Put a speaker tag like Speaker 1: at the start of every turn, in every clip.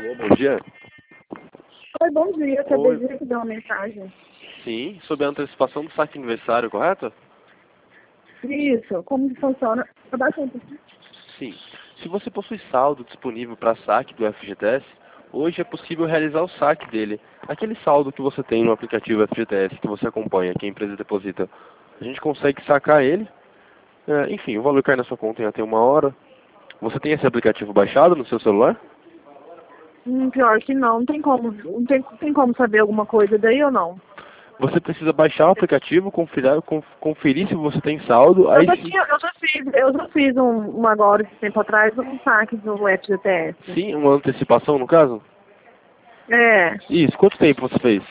Speaker 1: Alô, bom dia.
Speaker 2: Oi, bom dia. Acabei
Speaker 1: Oi.
Speaker 2: de receber uma mensagem.
Speaker 1: Sim, sobre a antecipação do saque aniversário, correto?
Speaker 2: Isso, como funciona? Abaixa um pouquinho.
Speaker 1: Sim. Se você possui saldo disponível para saque do FGTS, hoje é possível realizar o saque dele. Aquele saldo que você tem no aplicativo FGTS que você acompanha, que a empresa deposita. A gente consegue sacar ele. Enfim, o valor cai na sua conta em até 1 hora. Você tem esse aplicativo baixado no seu celular?
Speaker 2: Pior que não, não tem como saber alguma coisa daí ou não.
Speaker 1: Você precisa baixar o aplicativo, conferir se você tem saldo.
Speaker 2: Eu
Speaker 1: Aí
Speaker 2: já
Speaker 1: sim.
Speaker 2: tinha, eu já fiz um agora, esse tempo atrás, um saque do FGTS.
Speaker 1: Sim, uma antecipação no caso?
Speaker 2: É.
Speaker 1: Isso, quanto tempo você fez?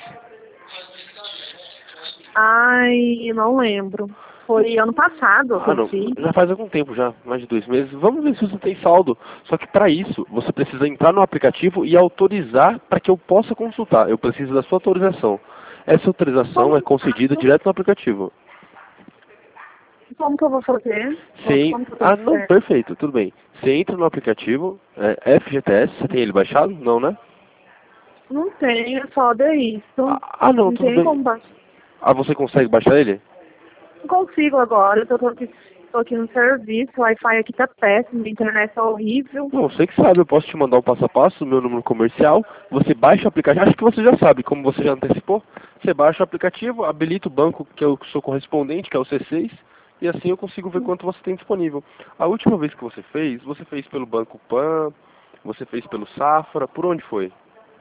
Speaker 2: Ai, não lembro. Foi ano passado que
Speaker 1: Ah,
Speaker 2: eu
Speaker 1: não,
Speaker 2: fiz.
Speaker 1: já faz algum tempo já, mais de 2 meses. Vamos ver se você tem saldo. Só que para isso, você precisa entrar no aplicativo e autorizar para que eu possa consultar. Eu preciso da sua autorização. Essa autorização
Speaker 2: Como
Speaker 1: é
Speaker 2: que eu
Speaker 1: concedida
Speaker 2: faço?
Speaker 1: direto no aplicativo.
Speaker 2: Como que eu vou fazer?
Speaker 1: Sem...
Speaker 2: Como que eu
Speaker 1: Ah,
Speaker 2: tenho que
Speaker 1: não,
Speaker 2: fazer?
Speaker 1: perfeito, tudo bem. Você entra no aplicativo, FGTS, você tem ele baixado? Não, né?
Speaker 2: Não tenho, só isso.
Speaker 1: Não,
Speaker 2: Não
Speaker 1: tudo
Speaker 2: tem
Speaker 1: bem.
Speaker 2: como baixar.
Speaker 1: Ah, você consegue baixar ele?
Speaker 2: Não consigo agora, eu tô aqui no serviço, o Wi-Fi aqui tá péssimo, a internet tá horrível.
Speaker 1: Não, você que sabe, eu posso te mandar o passo a passo, o meu número comercial, você baixa o aplicativo, acho que você já sabe, como você já antecipou, você baixa o aplicativo, habilita o banco que eu sou correspondente, que é o C6, e assim eu consigo ver quanto você tem disponível. A última vez que você fez pelo Banco Pan, você fez pelo Safra, por onde foi?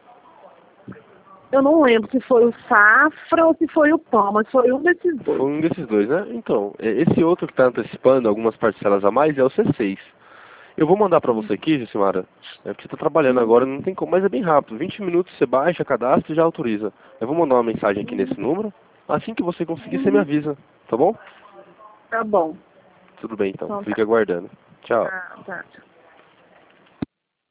Speaker 2: Eu não lembro se foi o Safra ou se foi o Pão, mas foi um desses
Speaker 1: Foi
Speaker 2: dois.
Speaker 1: um desses dois, né? Então, esse outro que está antecipando algumas parcelas a mais é o C6. Eu vou mandar pra você aqui, Josimara, porque você tá trabalhando agora, não tem como, mas é bem rápido. 20 minutos você baixa, cadastra e já autoriza. Eu vou mandar uma mensagem aqui nesse número. Assim que você conseguir, você me avisa, tá bom?
Speaker 2: Tá bom.
Speaker 1: Tudo bem então,
Speaker 2: Então tá.
Speaker 1: fica aguardando. Tchau.
Speaker 2: Tá.